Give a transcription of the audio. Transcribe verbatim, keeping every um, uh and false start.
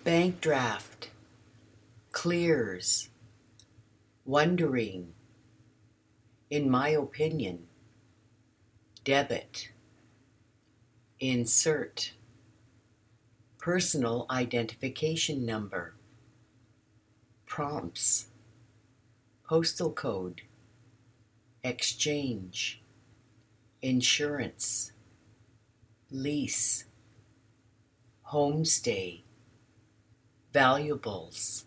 Bank draft. Clears. Wondering. In my opinion. Debit. Insert. Personal identification number. Prompts. Postal code. Exchange. Insurance. Lease. Homestay. Valuables.